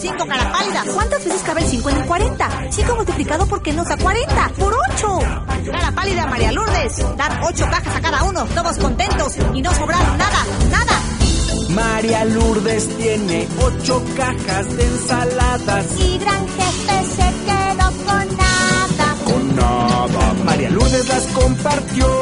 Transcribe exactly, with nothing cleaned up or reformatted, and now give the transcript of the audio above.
cinco, cara pálida. ¿Cuántas veces cabe el cinco en el cuarenta? cinco multiplicado por qué nos da cuarenta. ¡Por ocho! Cara pálida, María Lourdes. Dar ocho cajas a cada uno, todos contentos y no sobraron nada, nada. María Lourdes tiene ocho cajas de ensaladas. Y gran jefe se quedó con nada. Con nada. María Lourdes las compartió